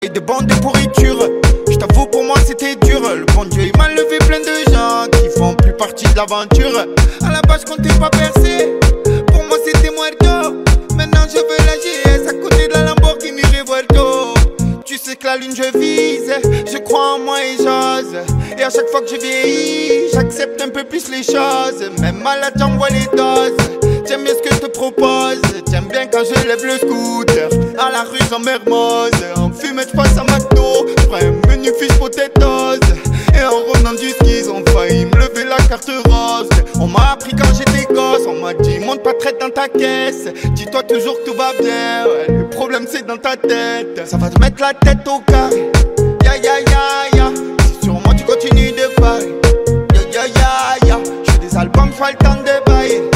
Et des bandes de pourriture, je t'avoue pour moi c'était dur. Le bon Dieu il m'a levé plein de gens qui font plus partie de l'aventure. À la base je comptais pas percer, pour moi c'était muerto. Maintenant je veux la GS à côté de la Lamborghini Revuelto. Tu sais que la lune je vise, je crois en moi et j'ose. Et à chaque fois que je vieillis, j'accepte un peu plus les choses. Même malade j'envoie les doses. J'aime bien ce que je te propose. J'aime bien quand je lève le scooter à la rue en Mermoz. En fumette je passe à McDo, je prends un menu fish potatoes. Et en revenant du ski ils ont failli me lever la carte rose. On m'a appris quand j'étais gosse, on m'a dit monte pas traite dans ta caisse. Dis-toi toujours que tout va bien, ouais, le problème c'est dans ta tête. Ça va te mettre la tête au carré. Ya ya ya ya, si sur moi tu continues de parler. Ya ya ya ya, j'fais des albums, j'fais le temps de bailler.